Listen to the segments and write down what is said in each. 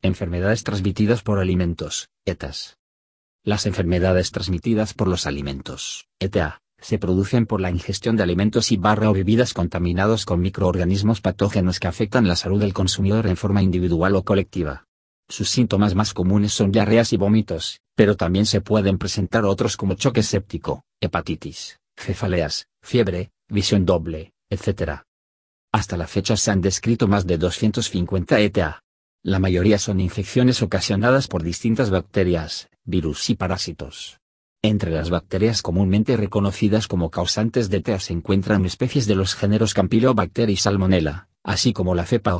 Enfermedades transmitidas por alimentos, ETAs. Las enfermedades transmitidas por los alimentos, ETA, se producen por la ingestión de alimentos o bebidas contaminados con microorganismos patógenos que afectan la salud del consumidor en forma individual o colectiva. Sus síntomas más comunes son diarreas y vómitos, pero también se pueden presentar otros como choque séptico, hepatitis, cefaleas, fiebre, visión doble, etc. Hasta la fecha se han descrito más de 250 ETA. La mayoría son infecciones ocasionadas por distintas bacterias, virus y parásitos. Entre las bacterias comúnmente reconocidas como causantes de ETA se encuentran especies de los géneros Campylobacter y Salmonella, así como la cepa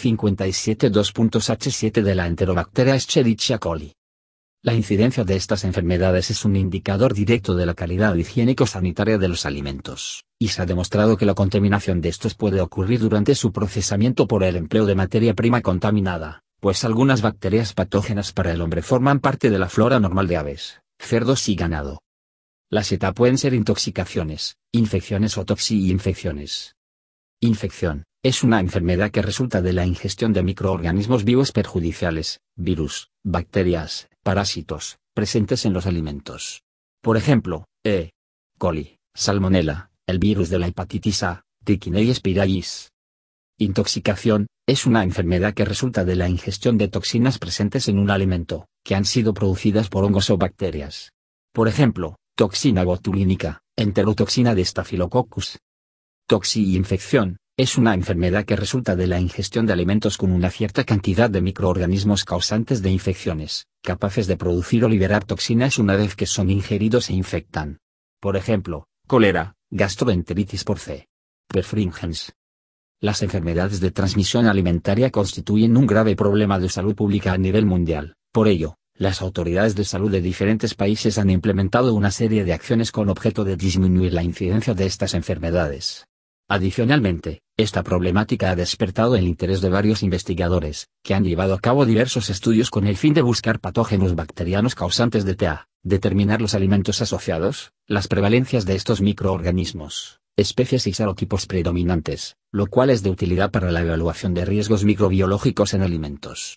O157.2.H7 de la Enterobacteria Escherichia coli. La incidencia de estas enfermedades es un indicador directo de la calidad higiénico-sanitaria de los alimentos, y se ha demostrado que la contaminación de estos puede ocurrir durante su procesamiento por el empleo de materia prima contaminada, pues algunas bacterias patógenas para el hombre forman parte de la flora normal de aves, cerdos y ganado. Las ETA pueden ser intoxicaciones, infecciones o toxi-infecciones. Infección es una enfermedad que resulta de la ingestión de microorganismos vivos perjudiciales, virus, bacterias, parásitos, presentes en los alimentos. Por ejemplo, E. coli, Salmonella, el virus de la hepatitis A, Trichinella spiroides. Intoxicación es una enfermedad que resulta de la ingestión de toxinas presentes en un alimento, que han sido producidas por hongos o bacterias. Por ejemplo, toxina botulínica, enterotoxina de Staphylococcus. Toxi-infección es una enfermedad que resulta de la ingestión de alimentos con una cierta cantidad de microorganismos causantes de infecciones, capaces de producir o liberar toxinas una vez que son ingeridos e infectan. Por ejemplo, cólera, gastroenteritis por C. perfringens. Las enfermedades de transmisión alimentaria constituyen un grave problema de salud pública a nivel mundial. Por ello, las autoridades de salud de diferentes países han implementado una serie de acciones con objeto de disminuir la incidencia de estas enfermedades. Adicionalmente, esta problemática ha despertado el interés de varios investigadores, que han llevado a cabo diversos estudios con el fin de buscar patógenos bacterianos causantes de TEA, determinar los alimentos asociados, las prevalencias de estos microorganismos, especies y serotipos predominantes, lo cual es de utilidad para la evaluación de riesgos microbiológicos en alimentos.